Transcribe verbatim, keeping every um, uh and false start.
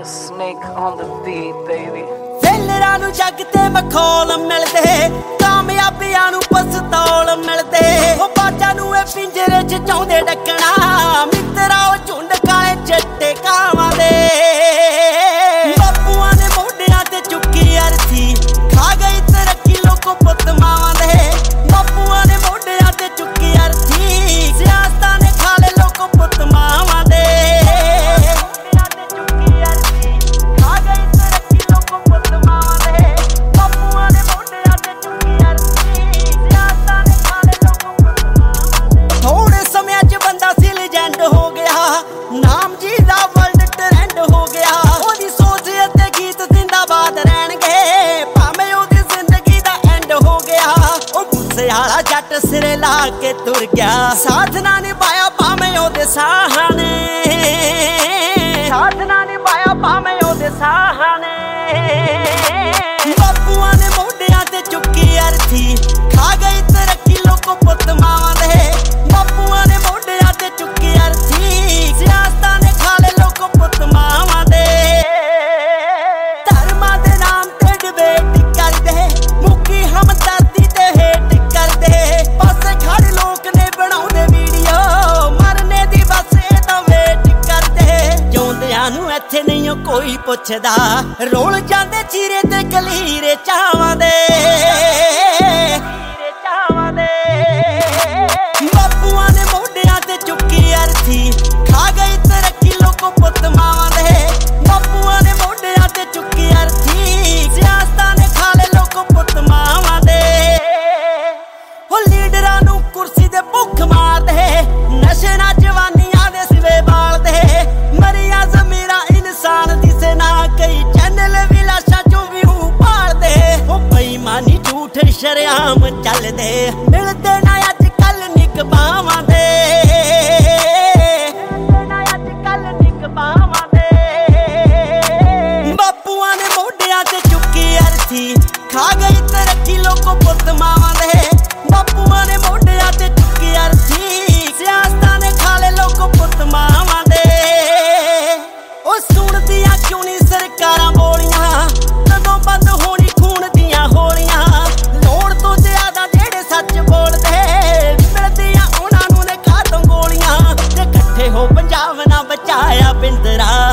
Snake on the beat, baby. ਫੇਲਰਾਂ ਨੂੰ ਜੱਗ ਤੇ ਮਖੌਲ ਮਿਲਦੇ, ਕਾਮਯਾਬੀਆਂ ਨੂੰ ਪਸਤੌਲ ਮਿਲਦੇ। ਉਹ ਬਾਜਾਂ ਨੂੰ ਇਹ ਪਿੰਜਰੇ 'ਚ ਚਾਹੁੰਦੇ ਡੱਕਣਾ, ਮਿੱਤਰਾ ਉਹ ਝੁੰਡ ਕਾਲੇ ਚਿੱਟੇ ਕਾਵਾਂ ਦੇ। ਬਾਪੂਆਂ ਨੇ ਮੋਢਿਆਂ ਤੇ ਚੁੱਕੀ ਅਰਥੀ, ਖਾ ਗਈ ਤਰੱਕੀ ਲੋਕੋ ਪੁੱਤ ਮਾਵਾਂ ਦੇ। ਬਾਪੂਆਂ ਨੇ ਮੋਢਿਆਂ ਤੇ ਚੁੱਕੀ ਅਰਥੀ, ਸਿਆਸਤਾਂ ਨੇ ਖਾ ਲਏ ਲੋਕੋ ਪੁੱਤ ਮਾਵਾਂ ਦੇ। ਨਾਮ ਜੀ ਦਾ ਵਰਲਡ ਟ੍ਰੈਂਡ ਹੋ ਗਿਆ, ਉਹਦੀ ਸੋਚ ਅਤੇ ਗੀਤ ਜ਼ਿੰਦਾਬਾਦ ਰਹਿਣਗੇ, ਭਾਵੇਂ ਉਹਦੀ ਜ਼ਿੰਦਗੀ ਦਾ ਐਂਡ ਹੋ ਗਿਆ। ਉਹ ਗੁੱਸੇ ਵਾਲਾ ਜੱਟ ਸਿਰੇ ਲਾ ਕੇ ਤੁਰ ਗਿਆ, ਸਾਥ ਨਾ ਨਿਭਾਇਆ ਭਾਵੇਂ ਉਹਦੇ ਸਾਹਾਂ ਨੇ, ਸਾਥ ਨਾ ਨਿਭਾਇਆ ਭਾਵੇਂ ਉਹਦੇ ਸਾਹਾਂ ਨੇ। ਬਾਪੂਆਂ ਨੇ ਮੋਢਿਆਂ ਤੇ ਚੁੱਕੀ ਅਰਥੀ, ਖਾ ਗਈ ਤਰੱਕੀ ਲੋਕੋ ਪੁੱਤ ਮਾਵਾਂ ਦੇ। ਬਾਪੂਆਂ ਨੇ ਮੋਢਿਆਂ ਤੇ ਚੁੱਕੀ ਅਰਥੀ, ਸਿਆਸਤਾਂ ਨੇ ਖਾ ਲਏ ਲੋਕੋ ਪੁੱਤ ਮਾਵਾਂ ਦੇ। ਧਰਮਾਂ ਦੇ ਨਾਮ ਤੇ ਡਿਬੇਟ ਕਰਦੇ, ਮੁੱਕੀ ਹਮਦਰਦੀ ਤੇ ਹੇਟ ਕਰਦੇ। ਪਾਸੇ ਖੜ ਲੋਕ ਨੇ ਬਣਾਉਂਦੇ ਵੀਡੀਓ, ਮਰਨੇ ਦੀ ਬਸ ਇਹ ਤਾਂ ਵੇਟ ਕਰਦੇ। ਜਿਉਂਦਿਆਂ ਨੂੰ ਇੱਥੇ ਨਹੀਂ ਕੋਈ ਪੁੱਛਦਾ, ਰੋਲ ਜਾਂਦੇ ਚੀਰੇ ਤੇ ਕਲੀਰੇ ਚਾਵਾਂ ਦੇ। ਬਾਪੂਆਂ ਨੇ ਮੋਢਿਆਂ ਤੇ ਚੁੱਕੀ ਅਰਥੀ, ਖਾ ਗਈ ਤਰੱਕੀ ਲੋਕੋ ਪੁੱਤ ਮਾਵਾਂ ਦੇ। ਬਾਪੂਆਂ ਨੇ ਮੋਢਿਆਂ ਤੇ ਚੁੱਕੀ ਅਰਥੀ, ਸਿਆਸਤਾਂ ਨੇ ਖਾ ਲਏ ਲੋਕੋ ਪੁੱਤ ਮਾਵਾਂ ਦੇ। ਉਹ ਲੀਡਰਾਂ ਨੂੰ ਕੁਰਸੀ ਦੇ ਭੁੱਖ ਮਾਰਦੇ, ਨਸ਼ੇ ਨਾਲ ਜਵਾਨੀਆਂ ਦੇ ਸਿਵੇ ਬਾਲਦੇ। ਮਰੀਆਂ ਜ਼ਮੀਰਾਂ ਇਨਸਾਨ ਦੀ ਸੇਨਾ, ਕਈ ਚੈਨਲ ਵੀ ਲਾਸ਼ਾਂ ਚੋਂ ਵਿਊ ਭਾਲਦੇ। ਉਹ ਬੇਈਮਾਨੀ ਝੂਠ ਸ਼ਰੇਆਮ ਚੱਲਦੇ, ਮਿਲਦੇ ਨਾ ਅੱਜ ਕੱਲ ਨਿਕਬਾਵਾਂ ਦੇ, ਮਿਲਦੇ ਨਾ ਅੱਜ ਕੱਲ ਨਿਕਬਾਵਾਂ ਦੇ। ਬਾਪੂਆਂ ਨੇ ਮੋਢਿਆਂ ਤੇ ਚੁੱਕੀ ਅਰਥੀ, ਖਾ ਗਈ ਤਰੱਕੀ ਲੋਕੋ ਪੁੱਤ ਮਾਵਾਂ ਦੇ। ਬਾਪੂਆਂ ਨੇ ਮੋਢਿਆਂ ਤੇ ਚੁੱਕੀ ਅਰਥੀ, ਸਿਆਸਤਾਂ ਨੇ ਖਾ ਲਏ ਲੋਕੋ ਪੁੱਤ ਮਾਵਾਂ ਦੇ। ਉਹ ਸੁਣਦੀਆਂ ਕਿਉਂ ਨਹੀਂ ਸਰਕਾਰਾਂ ਬੋਲੀਆਂ, ਕਦੋਂ ਬੰਦ ਹੋਣੀ ਖੂਨ ਦੀਆਂ ਹੋਲੀਆਂ। ਲੋੜ ਤੋਂ ਜ਼ਿਆਦਾ ਜਿਹੜੇ ਸੱਚ ਬੋਲਦੇ, ਮਿਲਦੀਆਂ ਉਹਨਾਂ ਨੂੰ ਨੇ ਖਾਤਮ ਗੋਲੀਆਂ। ਤੇ ਇਕੱਠੇ ਹੋ ਪੰਜਾਬ ਨਾ ਬਚਾਇਆ ਪਿੰਦਰਾ,